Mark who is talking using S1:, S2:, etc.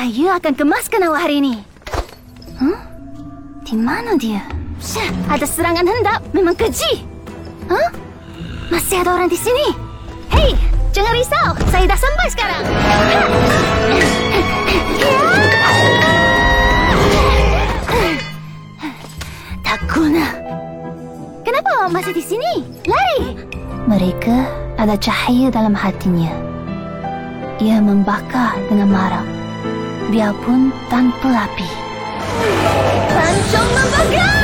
S1: Cahaya akan kemaskan awak hari ini. Di mana dia? Syah, ada serangan hendap. Memang keji. Masih ada orang di sini. Hei, jangan risau. Saya dah sampai sekarang. Tak guna. Kenapa awak masih di sini? Lari! Mereka ada cahaya dalam hatinya. Ia membakar dengan marah, biarpun tanpa api. Pancung membakar!